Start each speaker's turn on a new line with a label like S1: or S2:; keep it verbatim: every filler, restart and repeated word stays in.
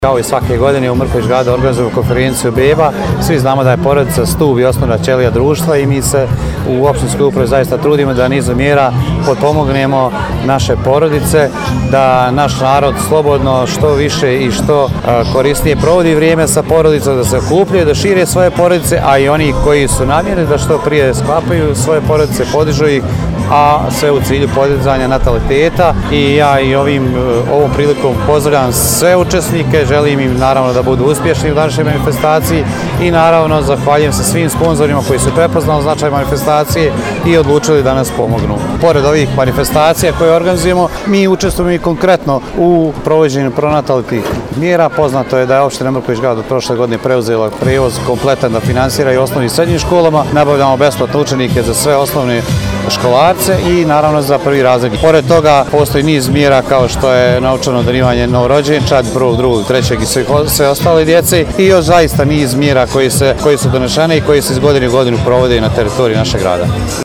S1: Kao i svake godine u Mrkonjić gradu organizujemo konferenciju beba. Svi znamo da je porodica stup i osnovna ćelija društva i mi se u opštinskoj upravi zaista trudimo da nizom mjera potpomognemo naše porodice, da naš narod slobodno što više i što korisnije provodi vrijeme sa porodicom, da se okupljaju, da šire svoje porodice, a i oni koji su namjerni da što prije sklapaju svoje porodice, podižu ih, a sve u cilju podizanja nataliteta. I ja i ovim, ovom prilikom pozdravljam sve učesnike, želim im naravno da budu uspješni u današnjoj manifestaciji i naravno zahvaljujem se svim sponzorima koji su prepoznali značaj manifestacije i odlučili da nas pomognu. Pored ovih manifestacija koje organizujemo, mi učestvujemo i konkretno u provođenju pronatalitetnih mjera. Poznato je da je opština Mrkonjić grad od prošle godine preuzela prevoz kompletan da finansira i osnovnim i srednjim školama. Nabavljamo besplatno učenike za sve osnovne školarce i naravno za prvi razred. Pored toga postoji niz mjera kao što je naučano darivanje novorođenčad, prvog, drugog, trećeg i sve, sve ostale djece i još zaista niz mjera koji, se, koji su donešene i koji se iz godine u godinu provode na teritoriji našeg grada.